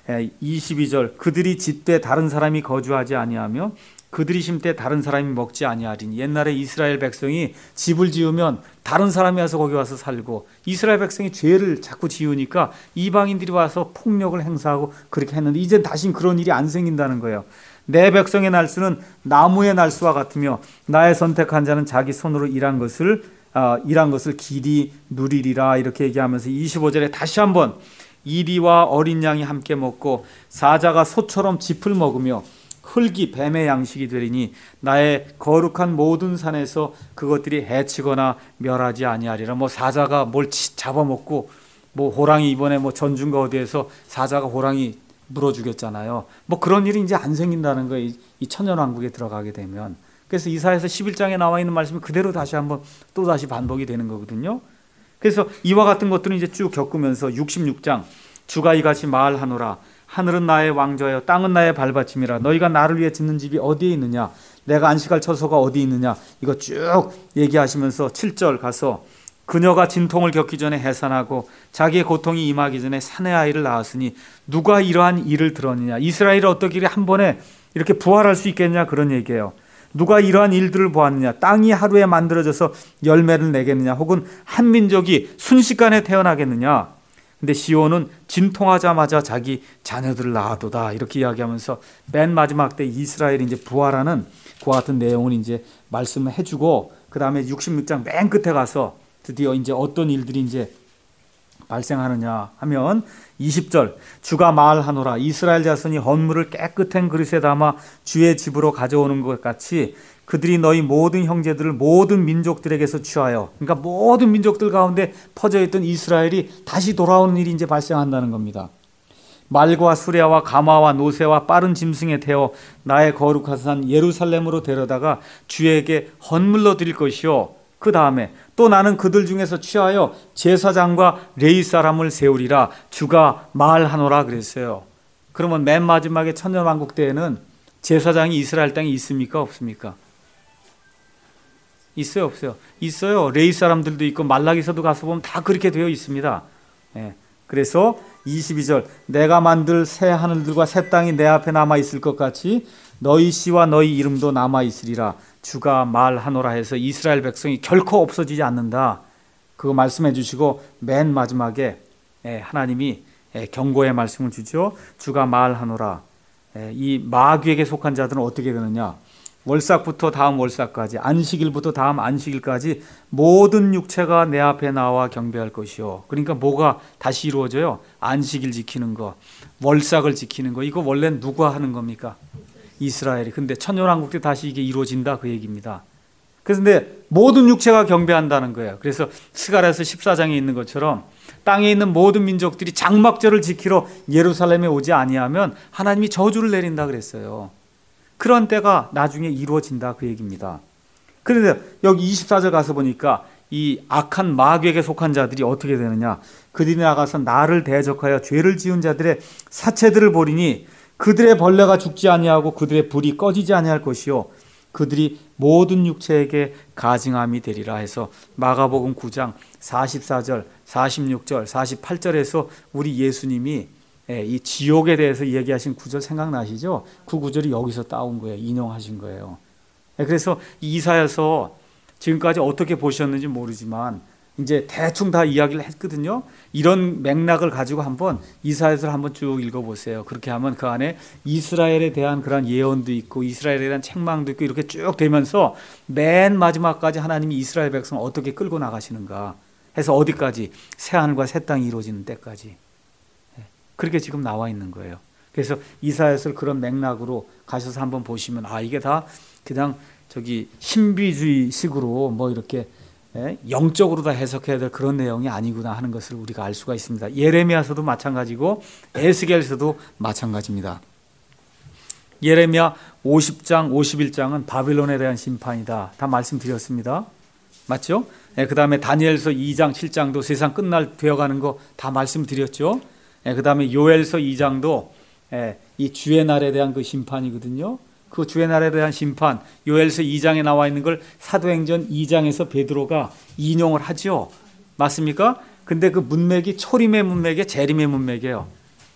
S1: 22절 그들이 짓되 다른 사람이 거주하지 아니하며 그들이 심되 다른 사람이 먹지 아니하리니. 옛날에 이스라엘 백성이 집을 지으면 다른 사람이 와서 거기 와서 살고 이스라엘 백성이 죄를 자꾸 지으니까 이방인들이 와서 폭력을 행사하고 그렇게 했는데 이제 다신 그런 일이 안 생긴다는 거예요. 내 백성의 날수는 나무의 날수와 같으며 나의 선택한 자는 자기 손으로 일한 것을 길이 누리리라. 이렇게 얘기하면서 25절에 다시 한번 이리와 어린 양이 함께 먹고 사자가 소처럼 짚을 먹으며 흙이 뱀의 양식이 되리니 나의 거룩한 모든 산에서 그것들이 해치거나 멸하지 아니하리라. 뭐 사자가 뭘 잡아먹고 뭐 호랑이 이번에 뭐 전중가 어디에서 사자가 호랑이 물어 죽였잖아요. 뭐 그런 일이 이제 안 생긴다는 거예요. 이 천년왕국에 들어가게 되면. 그래서 이사야서 11장에 나와 있는 말씀이 그대로 다시 한번 또 다시 반복이 되는 거거든요. 그래서 이와 같은 것들은 이제 쭉 겪으면서 66장 주가 이같이 말하노라. 하늘은 나의 왕좌여 땅은 나의 발받침이라. 너희가 나를 위해 짓는 집이 어디에 있느냐? 내가 안식할 처소가 어디 있느냐? 이거 쭉 얘기하시면서 7절 가서 그녀가 진통을 겪기 전에 해산하고 자기의 고통이 임하기 전에 사내 아이를 낳았으니 누가 이러한 일을 들었느냐? 이스라엘이 어떻게 한 번에 이렇게 부활할 수 있겠냐? 그런 얘기예요. 누가 이러한 일들을 보았느냐? 땅이 하루에 만들어져서 열매를 내겠느냐? 혹은 한 민족이 순식간에 태어나겠느냐? 근데 시온은 진통하자마자 자기 자녀들을 낳아도다 이렇게 이야기하면서 맨 마지막 때 이스라엘이 이제 부활하는 그와 같은 내용을 이제 말씀을 해주고 그 다음에 66장 맨 끝에 가서 드디어 이제 어떤 일들이 이제 발생하느냐 하면 20절 주가 말하노라. 이스라엘 자손이 헌물을 깨끗한 그릇에 담아 주의 집으로 가져오는 것 같이 그들이 너희 모든 형제들을 모든 민족들에게서 취하여, 그러니까 모든 민족들 가운데 퍼져있던 이스라엘이 다시 돌아오는 일이 이제 발생한다는 겁니다. 말과 수레와 가마와 노새와 빠른 짐승에 태워 나의 거룩한 산 예루살렘으로 데려다가 주에게 헌물로 드릴 것이요. 그 다음에 또 나는 그들 중에서 취하여 제사장과 레위 사람을 세우리라. 주가 말하노라 그랬어요. 그러면 맨 마지막에 천년왕국 때에는 제사장이 이스라엘 땅에 있습니까? 없습니까? 있어요? 없어요? 있어요. 레위 사람들도 있고 말라기서도 가서 보면 다 그렇게 되어 있습니다. 그래서 22절 내가 만들 새 하늘들과 새 땅이 내 앞에 남아있을 것 같이 너희 씨와 너희 이름도 남아있으리라. 주가 말하노라 해서 이스라엘 백성이 결코 없어지지 않는다. 그거 말씀해 주시고 맨 마지막에 하나님이 경고의 말씀을 주죠. 주가 말하노라. 이 마귀에게 속한 자들은 어떻게 되느냐. 월삭부터 다음 월삭까지 안식일부터 다음 안식일까지 모든 육체가 내 앞에 나와 경배할 것이요. 그러니까 뭐가 다시 이루어져요? 안식일 지키는 거, 월삭을 지키는 거. 이거 원래 누가 하는 겁니까? 이스라엘이. 근데 천년왕국 때 다시 이게 이루어진다 그 얘기입니다. 그래서 근데 모든 육체가 경배한다는 거예요. 그래서 스가랴서 14장에 있는 것처럼 땅에 있는 모든 민족들이 장막절을 지키러 예루살렘에 오지 아니하면 하나님이 저주를 내린다 그랬어요. 그런 때가 나중에 이루어진다 그 얘기입니다. 그런데 여기 24절 가서 보니까 이 악한 마귀에게 속한 자들이 어떻게 되느냐. 그들이 나가서 나를 대적하여 죄를 지은 자들의 사체들을 보리니 그들의 벌레가 죽지 아니하고 그들의 불이 꺼지지 아니할 것이요 그들이 모든 육체에게 가증함이 되리라 해서 마가복음 9장 44절, 46절, 48절에서 우리 예수님이 이 지옥에 대해서 얘기하신 구절 생각나시죠? 그 구절이 여기서 따온 거예요. 인용하신 거예요. 그래서 이사야서 지금까지 어떻게 보셨는지 모르지만 이제 대충 다 이야기를 했거든요. 이런 맥락을 가지고 한번 이사야서를 한번 쭉 읽어보세요. 그렇게 하면 그 안에 이스라엘에 대한 그런 예언도 있고 이스라엘에 대한 책망도 있고 이렇게 쭉 되면서 맨 마지막까지 하나님이 이스라엘 백성을 어떻게 끌고 나가시는가 해서 어디까지? 새하늘과 새 땅이 이루어지는 때까지. 그렇게 지금 나와 있는 거예요. 그래서 이사야서를 그런 맥락으로 가셔서 한번 보시면 이게 다 그냥 저기 신비주의식으로 뭐 이렇게 영적으로 다 해석해야 될 그런 내용이 아니구나 하는 것을 우리가 알 수가 있습니다. 예레미야서도 마찬가지고 에스겔서도 마찬가지입니다. 예레미야 50장, 51장은 바빌론에 대한 심판이다. 다 말씀드렸습니다. 맞죠? 그 다음에 다니엘서 2장, 7장도 세상 끝날 되어가는 거 다 말씀드렸죠. 그 다음에 요엘서 2장도 이 주의 날에 대한 그 심판이거든요. 그 주의 날에 대한 심판, 요엘서 2장에 나와 있는 걸 사도행전 2장에서 베드로가 인용을 하죠. 맞습니까? 근데 그 문맥이 초림의 문맥이에요, 재림의 문맥이에요.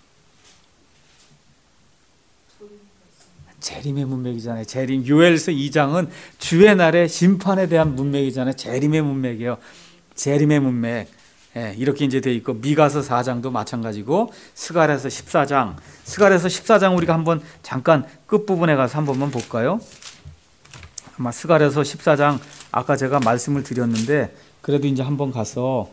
S1: 재림의 문맥이잖아요. 재림. 요엘서 2장은 주의 날의 심판에 대한 문맥이잖아요. 재림의 문맥이에요. 재림의 문맥. 이렇게 이제 돼 있고 미가서 4장도 마찬가지고 스가랴서 14장. 스가랴서 14장 우리가 한번 잠깐 끝부분에 가서 한 번만 볼까요? 아마 스가랴서 14장 아까 제가 말씀을 드렸는데 그래도 이제 한번 가서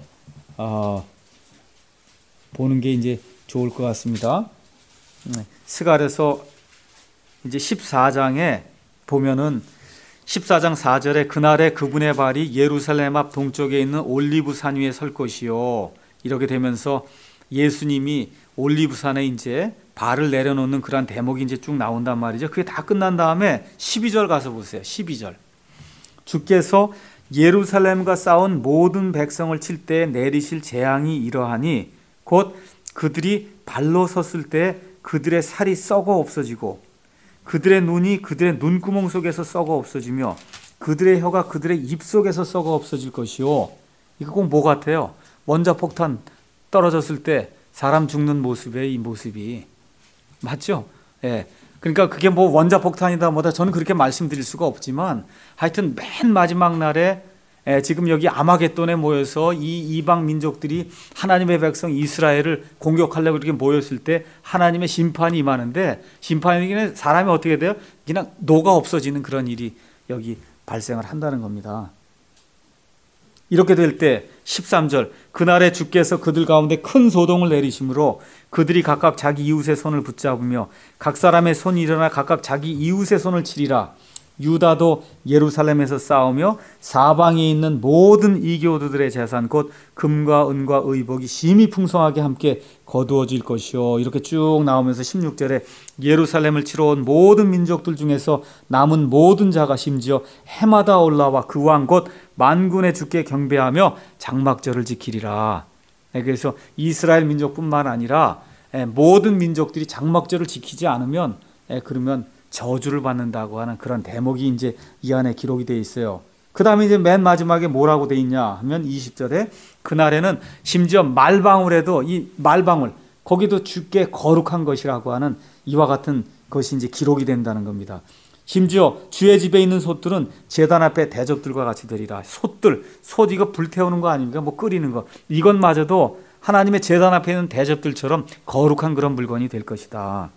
S1: 보는 게 이제 좋을 것 같습니다. 스가랴서 이제 14장에 보면은 14장 4절에 그날에 그분의 발이 예루살렘 앞 동쪽에 있는 올리브산 위에 설 것이요. 이렇게 되면서 예수님이 올리브산에 이제 발을 내려놓는 그러한 대목이 이제 쭉 나온단 말이죠. 그게 다 끝난 다음에 12절 가서 보세요. 12절. 주께서 예루살렘과 싸운 모든 백성을 칠 때 내리실 재앙이 이러하니 곧 그들이 발로 섰을 때 그들의 살이 썩어 없어지고 그들의 눈이 그들의 눈구멍 속에서 썩어 없어지며 그들의 혀가 그들의 입 속에서 썩어 없어질 것이요. 이거 꼭 뭐 같아요? 원자폭탄 떨어졌을 때 사람 죽는 모습의 이 모습이 맞죠? 예. 그러니까 그게 뭐 원자폭탄이다 뭐다 저는 그렇게 말씀드릴 수가 없지만 하여튼 맨 마지막 날에 지금 여기 아마겟돈에 모여서 이 이방 민족들이 하나님의 백성 이스라엘을 공격하려고 이렇게 모였을 때 하나님의 심판이 임하는데 심판이 사람이 어떻게 돼요? 그냥 녹아 없어지는 그런 일이 여기 발생을 한다는 겁니다. 이렇게 될 때 13절 그날에 주께서 그들 가운데 큰 소동을 내리심으로 그들이 각각 자기 이웃의 손을 붙잡으며 각 사람의 손이 일어나 각각 자기 이웃의 손을 치리라. 유다도 예루살렘에서 싸우며 사방에 있는 모든 이교도들의 재산 곧 금과 은과 의복이 심히 풍성하게 함께 거두어질 것이요. 이렇게 쭉 나오면서 16절에 예루살렘을 치러 온 모든 민족들 중에서 남은 모든 자가 심지어 해마다 올라와 그 왕 곧 만군의 주께 경배하며 장막절을 지키리라. 그래서 이스라엘 민족뿐만 아니라 모든 민족들이 장막절을 지키지 않으면 그러면 저주를 받는다고 하는 그런 대목이 이제 이 안에 기록이 되어 있어요. 그 다음에 이제 맨 마지막에 뭐라고 되어 있냐 하면 20절에 그날에는 심지어 말방울에도 이 말방울 거기도 주께 거룩한 것이라고 하는 이와 같은 것이 이제 기록이 된다는 겁니다. 심지어 주의 집에 있는 솥들은 제단 앞에 대접들과 같이 되리라. 솥 이거 불태우는 거 아닙니까? 뭐 끓이는 거. 이것마저도 하나님의 제단 앞에 있는 대접들처럼 거룩한 그런 물건이 될 것이다.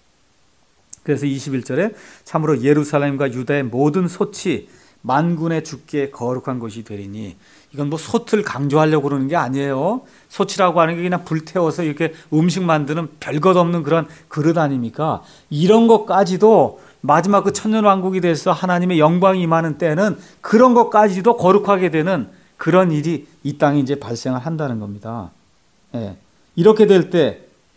S1: 그래서 21절에 참으로 예루살렘과 유다의 모든 솥이 만군의 주께 거룩한 것이 되리니 이건 뭐 솥을 강조하려고 그러는 게 아니에요. 솥이라고 하는 게 그냥 불태워서 이렇게 음식 만드는 별것 없는 그런 그릇 아닙니까? 이런 것까지도 마지막 그 천년왕국이 돼서 하나님의 영광이 임하는 때는 그런 것까지도 거룩하게 되는 그런 일이 이 땅에 이제 발생을 한다는 겁니다. 이렇게 될 때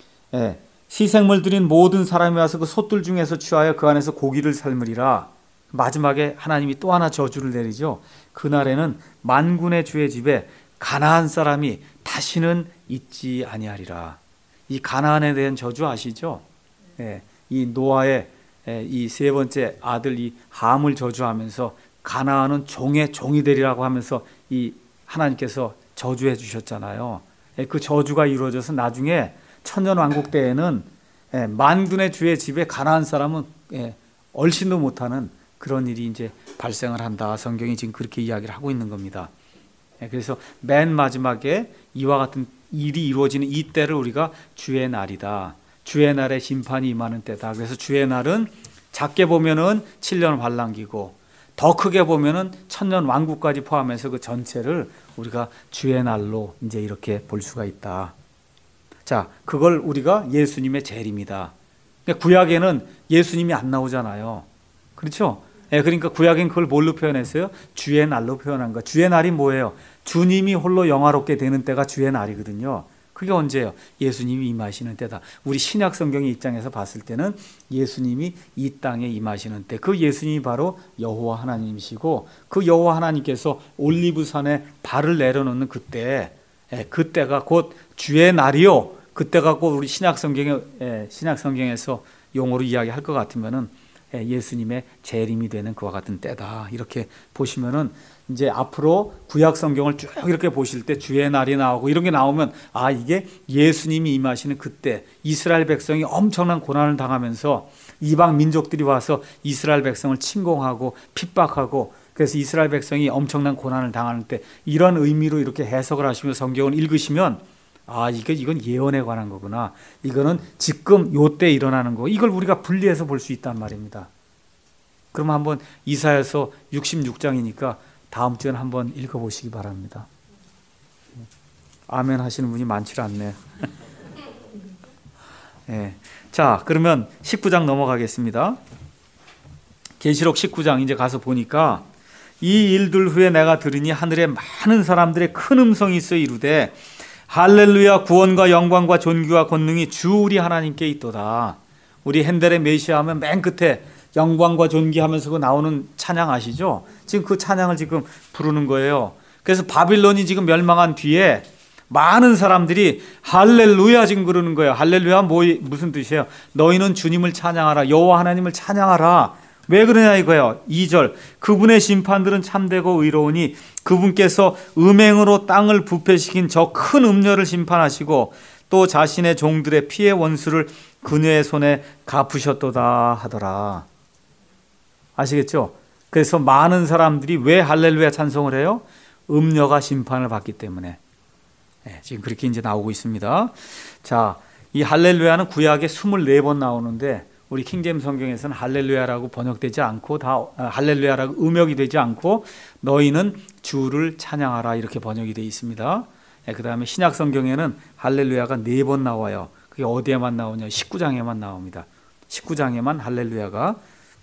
S1: 희생물 드린 모든 사람이 와서 그 솥들 중에서 취하여 그 안에서 고기를 삶으리라. 마지막에 하나님이 또 하나 저주를 내리죠. 그날에는 만군의 주의 집에 가나안 사람이 다시는 있지 아니하리라. 이 가나안에 대한 저주 아시죠? 이 노아의 이 세 번째 아들 이 함을 저주하면서 가나안은 종의 종이 되리라고 하면서 이 하나님께서 저주해 주셨잖아요. 그 저주가 이루어져서 나중에 천년왕국 때에는 만군의 주의 집에 가나안 사람은 얼씬도 못하는 그런 일이 이제 발생을 한다. 성경이 지금 그렇게 이야기를 하고 있는 겁니다. 그래서 맨 마지막에 이와 같은 일이 이루어지는 이 때를 우리가 주의 날이다. 주의 날에 심판이 임하는 때다. 그래서 주의 날은 작게 보면은 7년 환란기고 더 크게 보면은 천년 왕국까지 포함해서 그 전체를 우리가 주의 날로 이제 이렇게 볼 수가 있다. 자, 그걸 우리가 예수님의 재림이다. 구약에는 예수님이 안 나오잖아요. 그렇죠? 그러니까 구약엔 그걸 뭘로 표현했어요? 주의 날로 표현한 거. 주의 날이 뭐예요? 주님이 홀로 영화롭게 되는 때가 주의 날이거든요. 그게 언제예요? 예수님이 임하시는 때다. 우리 신약 성경의 입장에서 봤을 때는 예수님이 이 땅에 임하시는 때, 그 예수님이 바로 여호와 하나님이시고 그 여호와 하나님께서 올리브산에 발을 내려놓는 그때, 그때가 곧 주의 날이요. 그때가 곧 우리 신약 성경에서 용어로 이야기할 것 같으면은 예수님의 재림이 되는 그와 같은 때다. 이렇게 보시면은 이제 앞으로 구약 성경을 쭉 이렇게 보실 때 주의 날이 나오고 이런 게 나오면 아, 이게 예수님이 임하시는 그때 이스라엘 백성이 엄청난 고난을 당하면서 이방 민족들이 와서 이스라엘 백성을 침공하고 핍박하고 그래서 이스라엘 백성이 엄청난 고난을 당하는 때 이런 의미로 이렇게 해석을 하시며 성경을 읽으시면 아, 이건 예언에 관한 거구나. 이거는 지금 요때 일어나는 거. 이걸 우리가 분리해서 볼 수 있단 말입니다. 그럼 한번 이사야서 66장이니까 다음 주에는 한번 읽어보시기 바랍니다. 아멘 하시는 분이 많지 않네. 자, 그러면 19장 넘어가겠습니다. 계시록 19장 이제 가서 보니까 이 일들 후에 내가 들으니 하늘에 많은 사람들의 큰 음성이 있어 이르되 할렐루야, 구원과 영광과 존귀와 권능이 주 우리 하나님께 있도다. 우리 핸델의 메시아 하면 맨 끝에 영광과 존귀하면서 그 나오는 찬양 아시죠? 지금 그 찬양을 지금 부르는 거예요. 그래서 바빌론이 지금 멸망한 뒤에 많은 사람들이 할렐루야 지금 그러는 거예요. 할렐루야 무슨 뜻이에요? 너희는 주님을 찬양하라. 여호와 하나님을 찬양하라. 왜 그러냐 이거예요. 2절 그분의 심판들은 참되고 의로우니 그분께서 음행으로 땅을 부패시킨 저 큰 음녀를 심판하시고 또 자신의 종들의 피의 원수를 그녀의 손에 갚으셨도다 하더라. 아시겠죠? 그래서 많은 사람들이 왜 할렐루야 찬송을 해요? 음녀가 심판을 받기 때문에. 네, 지금 그렇게 이제 나오고 있습니다. 자, 이 할렐루야는 구약에 24번 나오는데 우리 킹제임 성경에서는 할렐루야라고 번역되지 않고 할렐루야라고 음역이 되지 않고 너희는 주를 찬양하라 이렇게 번역이 되어 있습니다. 네, 그 다음에 신약 성경에는 할렐루야가 4번 나와요. 그게 어디에만 나오냐? 19장에만 나옵니다. 19장에만 할렐루야가.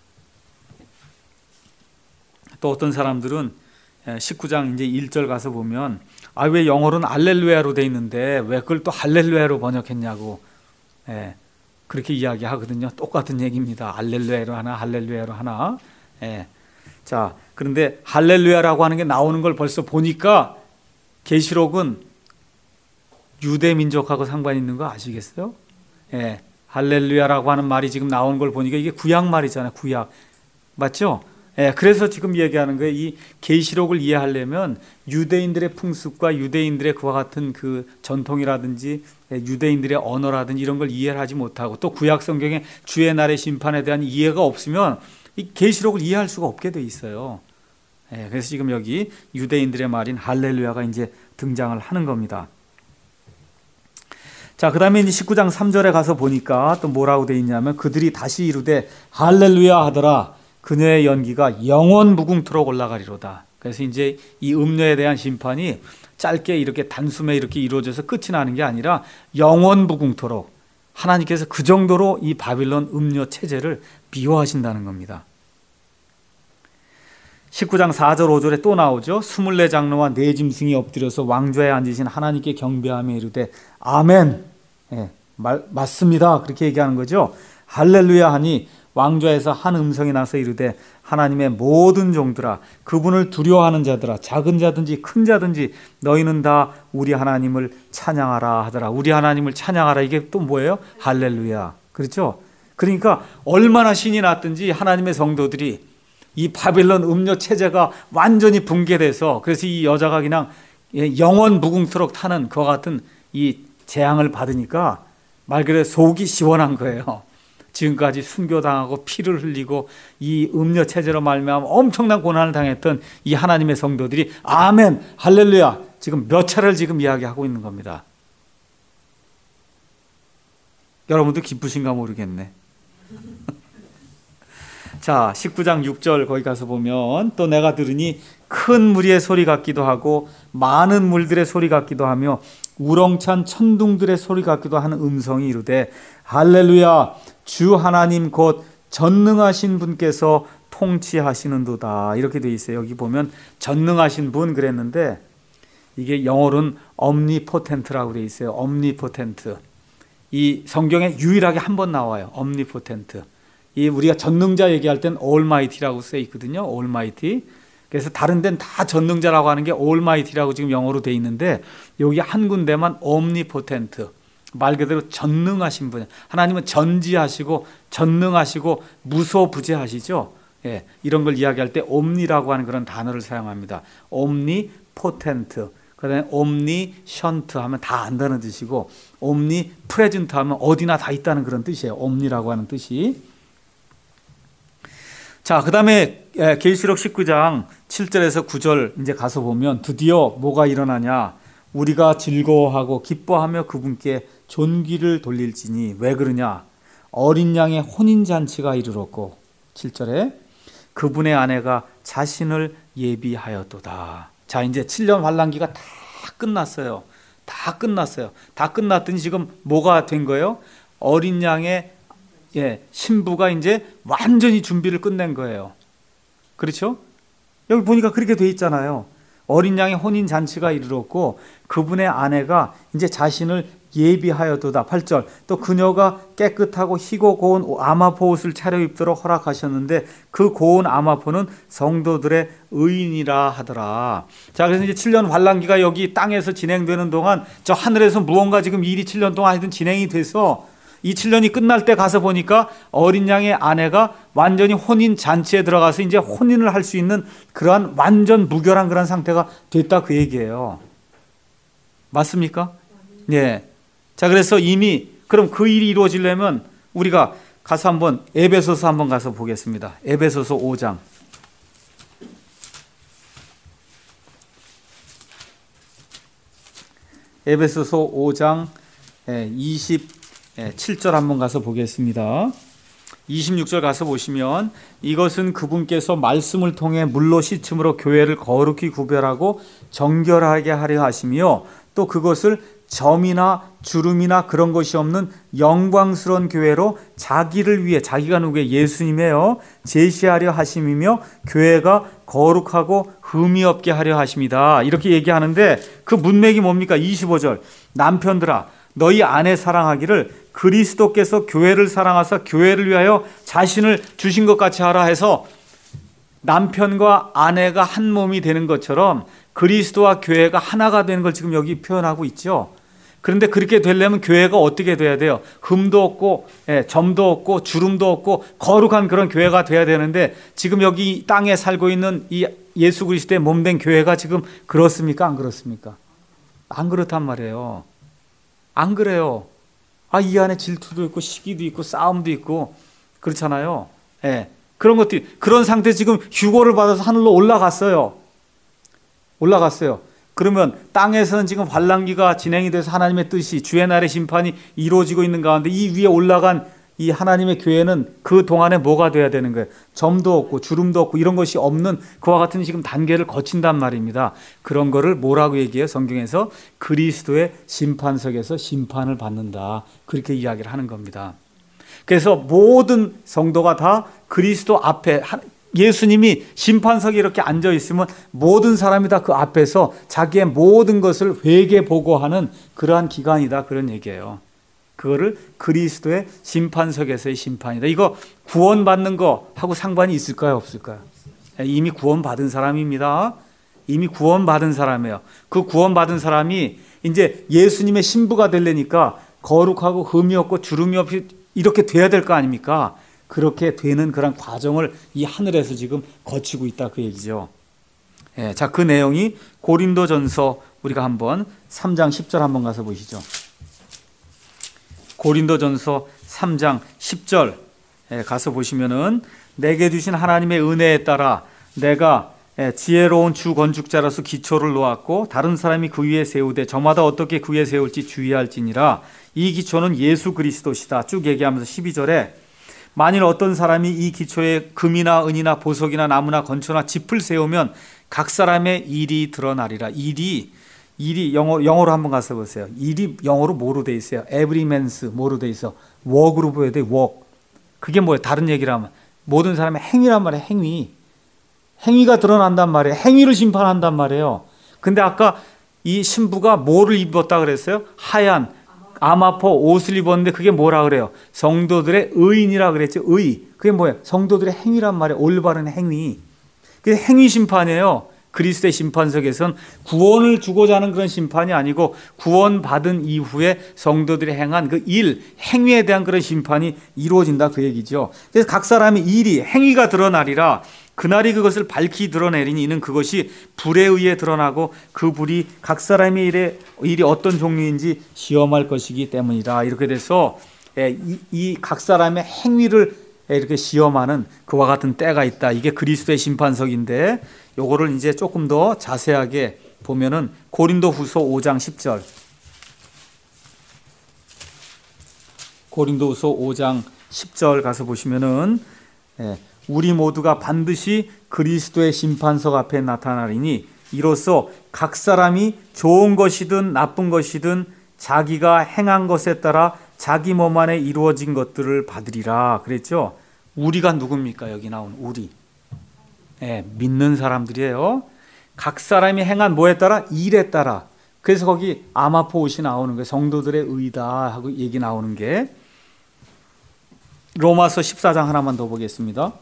S1: 또 어떤 사람들은 19장 이제 1절 가서 보면 왜 영어로는 할렐루야로 돼 있는데 왜 그걸 또 할렐루야로 번역했냐고 그렇게 이야기하거든요. 똑같은 얘기입니다. 할렐루야로 하나 할렐루야로 하나. 자, 그런데 할렐루야라고 하는 게 나오는 걸 벌써 보니까 계시록은 유대 민족하고 상관 있는 거 아시겠어요? 할렐루야라고 하는 말이 지금 나오는 걸 보니까 이게 구약 말이잖아요. 구약. 맞죠? 그래서 지금 얘기하는 거예요. 이 계시록을 이해하려면 유대인들의 풍습과 유대인들의 그와 같은 그 전통이라든지 유대인들의 언어라든지 이런 걸 이해를 하지 못하고 또 구약 성경의 주의 날의 심판에 대한 이해가 없으면 이 계시록을 이해할 수가 없게 돼 있어요. 그래서 지금 여기 유대인들의 말인 할렐루야가 이제 등장을 하는 겁니다. 자, 그 다음에 이제 19장 3절에 가서 보니까 또 뭐라고 돼 있냐면 그들이 다시 이르되 할렐루야 하더라. 그녀의 연기가 영원 무궁토록 올라가리로다. 그래서 이제 이 음녀에 대한 심판이 짧게 이렇게 단숨에 이렇게 이루어져서 끝이 나는 게 아니라 영원 무궁토록 하나님께서 그 정도로 이 바빌론 음녀 체제를 미워하신다는 겁니다. 19장 4절 5절에 또 나오죠. 24장로와 4짐승이 엎드려서 왕좌에 앉으신 하나님께 경배하며 이르되 아멘. 맞습니다. 그렇게 얘기하는 거죠. 할렐루야 하니 왕좌에서 한 음성이 나서 이르되 하나님의 모든 종들아 그분을 두려워하는 자들아 작은 자든지 큰 자든지 너희는 다 우리 하나님을 찬양하라 하더라. 우리 하나님을 찬양하라. 이게 또 뭐예요? 할렐루야. 그렇죠? 그러니까 얼마나 신이 났든지 하나님의 성도들이 이 바빌론 음료 체제가 완전히 붕괴돼서 그래서 이 여자가 그냥 영원 무궁토록 타는 그와 같은 이 재앙을 받으니까 말 그대로 속이 시원한 거예요. 지금까지 순교당하고 피를 흘리고 이 음녀 체제로 말미암아 엄청난 고난을 당했던 이 하나님의 성도들이 아멘, 할렐루야 지금 몇 차례를 지금 이야기하고 있는 겁니다. 여러분도 기쁘신가 모르겠네. 자, 19장 6절 거기 가서 보면 또 내가 들으니 큰 무리의 소리 같기도 하고 많은 물들의 소리 같기도 하며 우렁찬 천둥들의 소리 같기도 하는 음성이 이르되 할렐루야 주 하나님 곧 전능하신 분께서 통치하시는도다. 이렇게 돼 있어요. 여기 보면 전능하신 분 그랬는데 이게 영어로는 omnipotent라고 돼 있어요. omnipotent. 이 성경에 유일하게 한 번 나와요. omnipotent. 이 우리가 전능자 얘기할 땐 almighty라고 써 있거든요. almighty. 그래서 다른 데는 다 전능자라고 하는 게 almighty라고 지금 영어로 돼 있는데 여기 한 군데만 omnipotent. 말 그대로 전능하신 분. 하나님은 전지하시고 전능하시고 무소부재하시죠. 이런 걸 이야기할 때 omni라고 하는 그런 단어를 사용합니다. omnipotent. 그다음에 omniscient 하면 다 안다는 뜻이고 omnipresent 하면 어디나 다 있다는 그런 뜻이에요. omni라고 하는 뜻이. 자, 그다음에 계시록 19장 7절에서 9절 이제 가서 보면 드디어 뭐가 일어나냐? 우리가 즐거워하고 기뻐하며 그분께 존귀를 돌릴지니 왜 그러냐? 어린 양의 혼인 잔치가 이르렀고 7절에 그분의 아내가 자신을 예비하였도다. 자, 이제 7년 환란기가 다 끝났어요. 다 끝났어요. 다 끝났더니 지금 뭐가 된 거예요? 어린 양의 신부가 이제 완전히 준비를 끝낸 거예요. 그렇죠? 여기 보니까 그렇게 돼 있잖아요. 어린 양의 혼인 잔치가 이르렀고 그분의 아내가 이제 자신을 예비하여도다. 8절. 또 그녀가 깨끗하고 희고 고운 아마포 옷을 차려입도록 허락하셨는데 그 고운 아마포는 성도들의 의인이라 하더라. 자, 그래서 이제 7년 환란기가 여기 땅에서 진행되는 동안 저 하늘에서 무언가 지금 일이 7년 동안 하여튼 진행이 돼서 이 7년이 끝날 때 가서 보니까 어린 양의 아내가 완전히 혼인 잔치에 들어가서 이제 혼인을 할 수 있는 그러한 완전 무결한 그런 상태가 됐다 그 얘기예요. 맞습니까? 네. 자, 그래서 이미 그럼 그 일이 이루어지려면 우리가 가서 한번 에베소서 한번 가서 보겠습니다. 에베소서 5장. 에베소서 5장 27절 한번 가서 보겠습니다. 26절 가서 보시면 이것은 그분께서 말씀을 통해 물로 씻음으로 교회를 거룩히 구별하고 정결하게 하려 하시며 또 그것을 점이나 주름이나 그런 것이 없는 영광스러운 교회로 자기를 위해, 자기가 누구예요? 예수님이에요. 제시하려 하심이며 교회가 거룩하고 흠이 없게 하려 하십니다. 이렇게 얘기하는데 그 문맥이 뭡니까? 25절. 남편들아 너희 아내 사랑하기를 그리스도께서 교회를 사랑하사 교회를 위하여 자신을 주신 것 같이 하라 해서 남편과 아내가 한 몸이 되는 것처럼 그리스도와 교회가 하나가 되는 걸 지금 여기 표현하고 있죠. 그런데 그렇게 되려면 교회가 어떻게 돼야 돼요? 흠도 없고 점도 없고 주름도 없고 거룩한 그런 교회가 돼야 되는데 지금 여기 땅에 살고 있는 이 예수 그리스도의 몸된 교회가 지금 그렇습니까? 안 그렇습니까? 안 그렇단 말이에요. 안 그래요. 이 안에 질투도 있고 시기도 있고 싸움도 있고 그렇잖아요. 그런 것들이 그런 상태 지금 휴고를 받아서 하늘로 올라갔어요. 그러면 땅에서는 지금 환란기가 진행이 돼서 하나님의 뜻이 주의 날의 심판이 이루어지고 있는 가운데 이 위에 올라간 이 하나님의 교회는 그 동안에 뭐가 돼야 되는 거예요? 점도 없고 주름도 없고 이런 것이 없는 그와 같은 지금 단계를 거친단 말입니다. 그런 거를 뭐라고 얘기해요? 성경에서 그리스도의 심판석에서 심판을 받는다. 그렇게 이야기를 하는 겁니다. 그래서 모든 성도가 다 그리스도 앞에 예수님이 심판석에 이렇게 앉아 있으면 모든 사람이 다 그 앞에서 자기의 모든 것을 회개 보고하는 그러한 기간이다. 그런 얘기예요. 그거를 그리스도의 심판석에서의 심판이다. 이거 구원받는 거하고 상관이 있을까요? 없을까요? 이미 구원받은 사람입니다. 이미 구원받은 사람이에요. 그 구원받은 사람이 이제 예수님의 신부가 되려니까 거룩하고 흠이 없고 주름이 없이 이렇게 돼야 될 거 아닙니까? 그렇게 되는 그런 과정을 이 하늘에서 지금 거치고 있다 그 얘기죠. 자, 그 내용이 고린도전서 우리가 한번 3장 10절 한번 가서 보시죠. 고린도전서 3장 10절 가서 보시면은 내게 주신 하나님의 은혜에 따라 내가 지혜로운 주 건축자로서 기초를 놓았고 다른 사람이 그 위에 세우되 저마다 어떻게 그 위에 세울지 주의할지니라. 이 기초는 예수 그리스도시다. 쭉 얘기하면서 12절에 만일 어떤 사람이 이 기초에 금이나 은이나 보석이나 나무나 건초나 짚을 세우면 각 사람의 일이 드러나리라. 일이 영어로 한번 가서 보세요. 일이 영어로 뭐로 돼 있어요? Every man's 뭐로 돼 있어? work으로 보여야 돼. work. 그게 뭐예요? 다른 얘기를 하면 모든 사람의 행위란 말이에요. 행위가 드러난단 말이에요. 행위를 심판한단 말이에요. 근데 아까 이 신부가 뭐를 입었다 그랬어요? 하얀 아마포 옷을 입었는데 그게 뭐라 그래요? 성도들의 의인이라 그랬죠. 그게 뭐예요? 성도들의 행위란 말이에요. 올바른 행위. 그게 행위 심판이에요. 그리스도의 심판석에선 구원을 주고자 하는 그런 심판이 아니고 구원받은 이후에 성도들이 행한 그 행위에 대한 그런 심판이 이루어진다 그 얘기죠. 그래서 각 사람의 행위가 드러나리라. 그날이 그것을 밝히 드러내리니 이는 그것이 불에 의해 드러나고 그 불이 각 사람의 일이 어떤 종류인지 시험할 것이기 때문이다. 이렇게 돼서 이 각 사람의 행위를 이렇게 시험하는 그와 같은 때가 있다. 이게 그리스도의 심판석인데 요거를 이제 조금 더 자세하게 보면은 고린도후서 5장 10절. 고린도후서 5장 10절 가서 보시면은 우리 모두가 반드시 그리스도의 심판석 앞에 나타나리니 이로써 각 사람이 좋은 것이든 나쁜 것이든 자기가 행한 것에 따라 자기 몸 안에 이루어진 것들을 받으리라 그랬죠. 우리가 누굽니까? 여기 나온 우리. 믿는 사람들이에요. 각 사람이 행한 뭐에 따라? 일에 따라. 그래서 거기 아마포옷이 나오는 거예요. 성도들의 의다 하고 얘기 나오는 게. 로마서 14장 하나만 더 보겠습니다.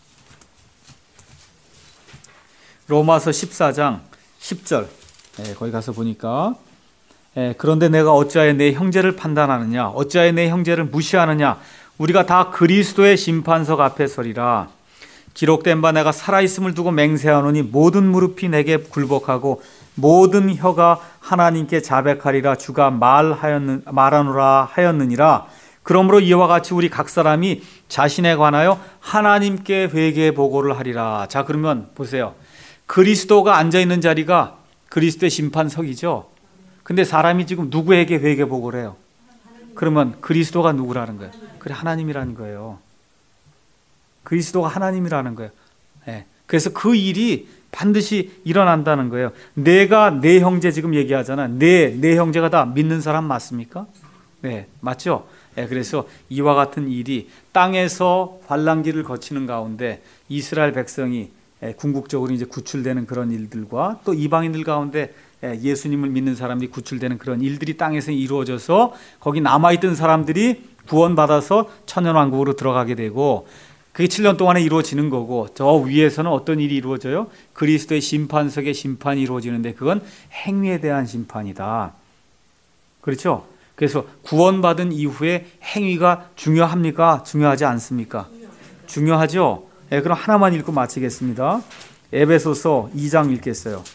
S1: 로마서 14장 10절. 거기 가서 보니까 그런데 내가 어찌하여 내 형제를 판단하느냐? 어찌하여 내 형제를 무시하느냐? 우리가 다 그리스도의 심판석 앞에 서리라. 기록된 바 내가 살아있음을 두고 맹세하노니 모든 무릎이 내게 굴복하고 모든 혀가 하나님께 자백하리라. 주가 말하노라 하였느니라. 그러므로 이와 같이 우리 각 사람이 자신에 관하여 하나님께 회개 보고를 하리라. 자, 그러면 보세요. 그리스도가 앉아있는 자리가 그리스도의 심판석이죠. 근데 사람이 지금 누구에게 회개 보고를 해요? 그러면 그리스도가 누구라는 거예요? 그래, 하나님이라는 거예요. 그리스도가 하나님이라는 거예요. 그래서 그 일이 반드시 일어난다는 거예요. 내가 내 형제 지금 얘기하잖아. 내 형제가 다 믿는 사람 맞습니까? 네, 맞죠? 그래서 이와 같은 일이 땅에서 환란기를 거치는 가운데 이스라엘 백성이 궁극적으로 이제 구출되는 그런 일들과 또 이방인들 가운데 예수님을 믿는 사람들이 구출되는 그런 일들이 땅에서 이루어져서 거기 남아있던 사람들이 구원받아서 천년왕국으로 들어가게 되고 그게 7년 동안에 이루어지는 거고 저 위에서는 어떤 일이 이루어져요? 그리스도의 심판석의 심판이 이루어지는데 그건 행위에 대한 심판이다. 그렇죠? 그래서 구원받은 이후에 행위가 중요합니까? 중요하지 않습니까? 중요하죠? 그럼 하나만 읽고 마치겠습니다. 에베소서 2장 읽겠어요.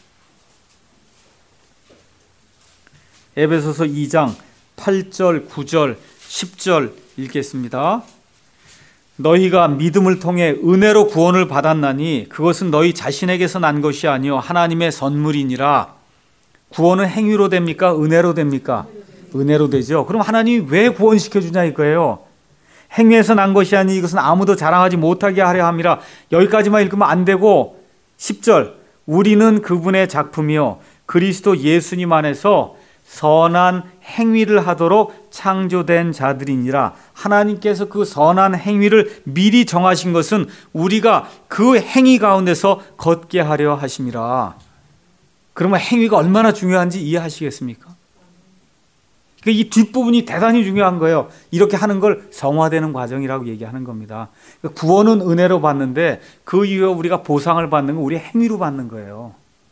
S1: 에베소서 2장 8절, 9절, 10절 읽겠습니다. 너희가 믿음을 통해 은혜로 구원을 받았나니 그것은 너희 자신에게서 난 것이 아니요 하나님의 선물이니라. 구원은 행위로 됩니까? 은혜로 됩니까? 은혜로 되죠. 그럼 하나님이 왜 구원시켜 주냐 이거예요. 행위에서 난 것이 아니 이것은 아무도 자랑하지 못하게 하려 함이라. 여기까지만 읽으면 안 되고 10절 우리는 그분의 작품이요 그리스도 예수님 안에서 선한 행위를 하도록 창조된 자들이니라. 하나님께서 그 선한 행위를 미리 정하신 것은 우리가 그 행위 가운데서 걷게 하려 하심이라. 그러면 행위가 얼마나 중요한지 이해하시겠습니까? 이 뒷부분이 대단히 중요한 거예요. 이렇게 하는 걸 성화되는 과정이라고 얘기하는 겁니다. 구원은 은혜로 받는데 그 이후에 우리가 보상을 받는 건 우리 행위로 받는 거예요.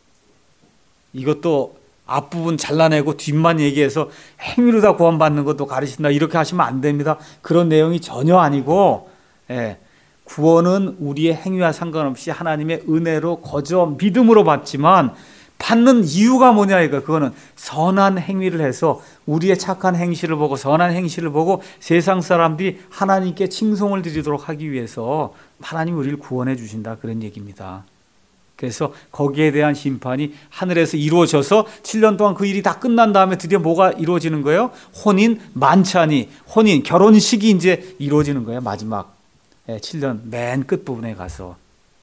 S1: 이것도 앞부분 잘라내고 뒷만 얘기해서 행위로 다 구원받는 것도 가르친다 이렇게 하시면 안 됩니다. 그런 내용이 전혀 아니고 구원은 우리의 행위와 상관없이 하나님의 은혜로 거저 믿음으로 받지만 받는 이유가 뭐냐 이거 그거는 선한 행위를 해서 우리의 착한 행실을 보고 선한 행실을 보고 세상 사람들이 하나님께 칭송을 드리도록 하기 위해서 하나님이 우리를 구원해 주신다 그런 얘기입니다. 그래서 거기에 대한 심판이 하늘에서 이루어져서 7년 동안 그 일이 다 끝난 다음에 드디어 뭐가 이루어지는 거예요? 혼인 만찬이 혼인 결혼식이 이제 이루어지는 거예요. 마지막 7년 맨 끝부분에 가서